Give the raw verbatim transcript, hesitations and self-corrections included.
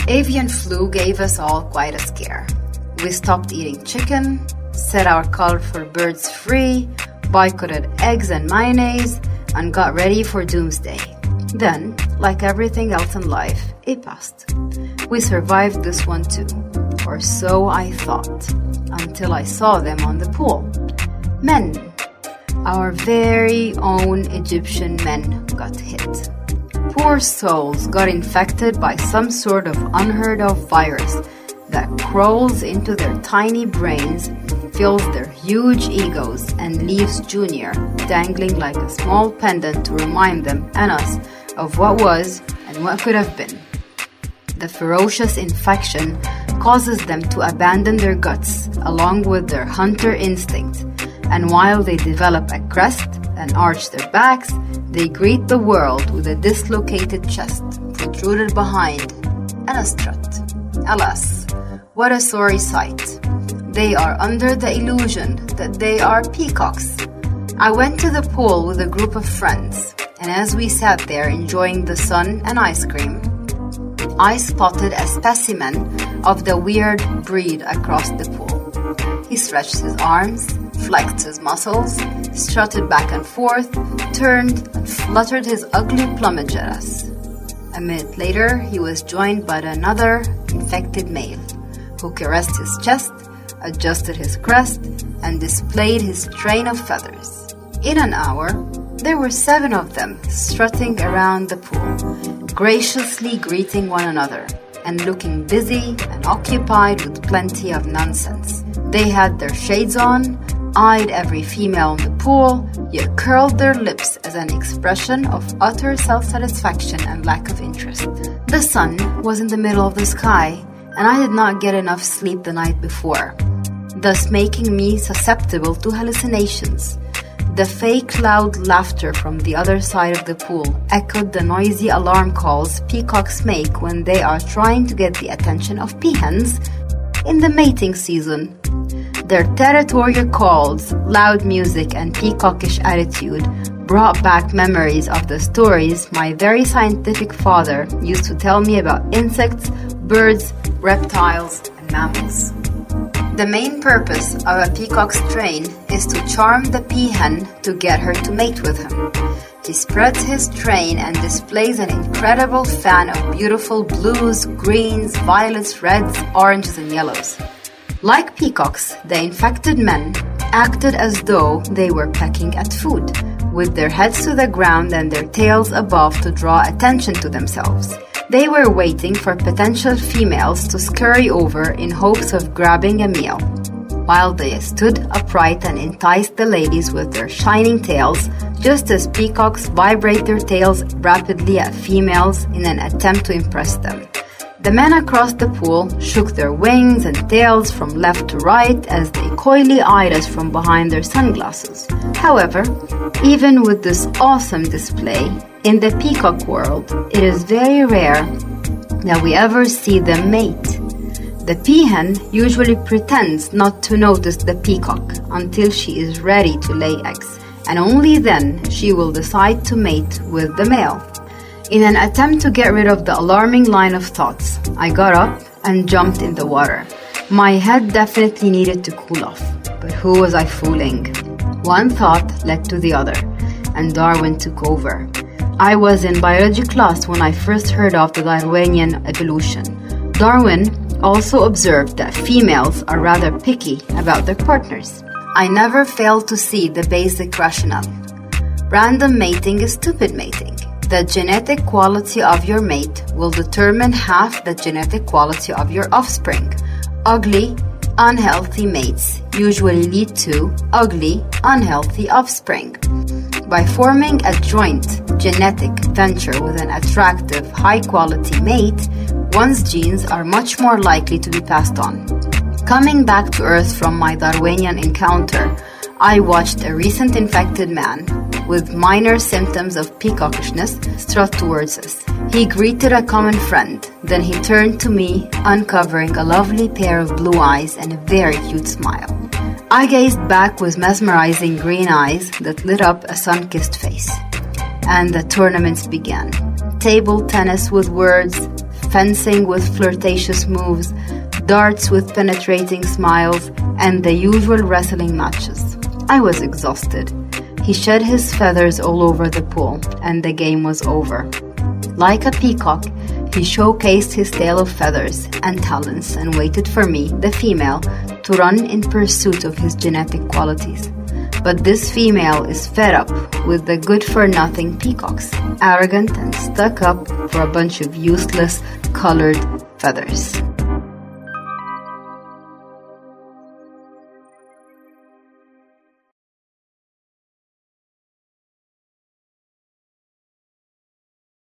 Avian flu gave us all quite a scare. We stopped eating chicken, set our colorful birds free, boycotted eggs and mayonnaise, and got ready for doomsday. Then, like everything else in life, it passed. We survived this one too, or so I thought, until I saw them on the pool. Men. Our very own Egyptian men got hit. Poor souls got infected by some sort of unheard of virus that crawls into their tiny brains, fills their huge egos, and leaves Junior dangling like a small pendant to remind them and us of what was and what could have been. The ferocious infection causes them to abandon their guts along with their hunter instinct, and while they develop a crest and arch their backs, they greet the world with a dislocated chest protruded behind and a strut. Alas, what a sorry sight. They are under the illusion that they are peacocks. I went to the pool with a group of friends, and as we sat there enjoying the sun and ice cream, I spotted a specimen of the weird breed across the pool. He stretched his arms, flexed his muscles, strutted back and forth, turned and fluttered his ugly plumage at us. A minute later, he was joined by another infected male, who caressed his chest, adjusted his crest, and displayed his train of feathers. In an hour, there were seven of them strutting around the pool, graciously greeting one another, and looking busy and occupied with plenty of nonsense. They had their shades on, eyed every female in the pool, yet curled their lips as an expression of utter self-satisfaction and lack of interest. The sun was in the middle of the sky, and I did not get enough sleep the night before, thus making me susceptible to hallucinations. The fake loud laughter from the other side of the pool echoed the noisy alarm calls peacocks make when they are trying to get the attention of peahens in the mating season. Their territorial calls, loud music, and peacockish attitude brought back memories of the stories my very scientific father used to tell me about insects, birds, reptiles, and mammals. The main purpose of a peacock's train is to charm the peahen to get her to mate with him. He spreads his train and displays an incredible fan of beautiful blues, greens, violets, reds, oranges, and yellows. Like peacocks, the infected men acted as though they were pecking at food, with their heads to the ground and their tails above to draw attention to themselves. They were waiting for potential females to scurry over in hopes of grabbing a meal, while they stood upright and enticed the ladies with their shining tails, just as peacocks vibrate their tails rapidly at females in an attempt to impress them. The men across the pool shook their wings and tails from left to right as they coyly eyed us from behind their sunglasses. However, even with this awesome display, in the peacock world, it is very rare that we ever see them mate. The peahen usually pretends not to notice the peacock until she is ready to lay eggs, and only then she will decide to mate with the male. In an attempt to get rid of the alarming line of thoughts, I got up and jumped in the water. My head definitely needed to cool off, but who was I fooling? One thought led to the other, and Darwin took over. I was in biology class when I first heard of the Darwinian evolution. Darwin also observed that females are rather picky about their partners. I never failed to see the basic rationale. Random mating is stupid mating. The genetic quality of your mate will determine half the genetic quality of your offspring. Ugly, unhealthy mates usually lead to ugly, unhealthy offspring. By forming a joint genetic venture with an attractive, high-quality mate, one's genes are much more likely to be passed on. Coming back to Earth from my Darwinian encounter, I watched a recent infected man with minor symptoms of peacockishness strut towards us. He greeted a common friend, then he turned to me, uncovering a lovely pair of blue eyes and a very cute smile. I gazed back with mesmerizing green eyes that lit up a sun-kissed face. And the tournaments began. Table tennis with words, fencing with flirtatious moves, darts with penetrating smiles, and the usual wrestling matches. I was exhausted. He shed his feathers all over the pool, and the game was over. Like a peacock, he showcased his tail of feathers and talents and waited for me, the female, to run in pursuit of his genetic qualities. But this female is fed up with the good-for-nothing peacocks, arrogant and stuck up for a bunch of useless, colored feathers.